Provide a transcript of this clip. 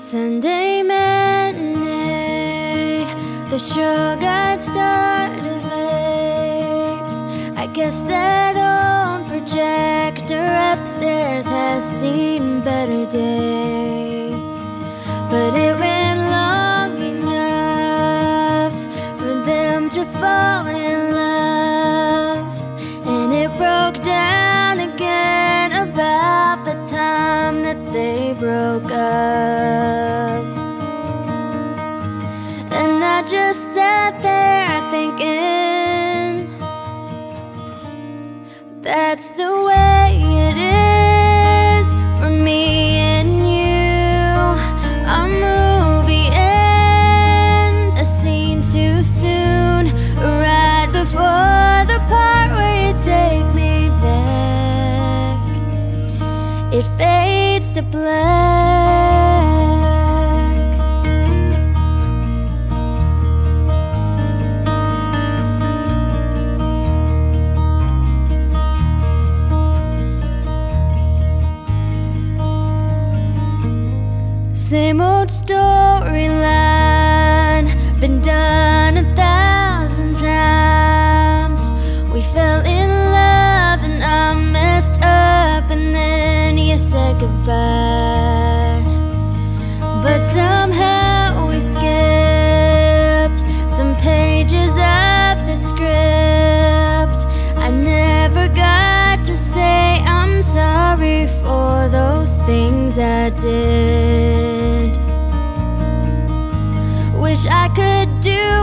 Sunday matinee, the show got started late. I guess that old projector upstairs has seen better days, but it ran long enough for them to fall in love, and it broke down again about the time that they broke up. And I just sat there thinking, that's the way it is for me and you. Our movie ends a scene too soon, right before the part where you take me back. It fades to black. Same old storyline, been done 1,000 times. We fell in love and I messed up, and then you said goodbye. But somehow we skipped some pages of the script. I never got to say I'm sorry for those things I did. Wish I could do